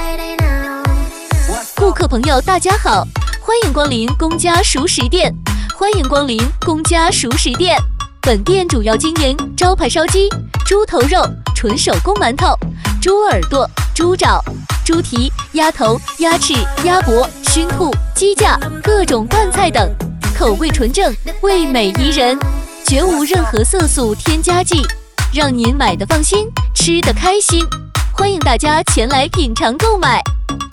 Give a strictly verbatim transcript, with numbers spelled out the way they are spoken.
顾客朋友，大家好，欢迎光临公家熟食店，欢迎光临公家熟食店。本店主要经营招牌烧鸡、猪头肉、纯手工馒头、猪耳朵、猪爪、猪蹄、鸭头、鸭翅、鸭脖、熏兔、鸡架，各种拌菜等，口味纯正，味美宜人，绝无任何色素添加剂，让您买得放心，吃得开心。欢迎大家前来品尝购买。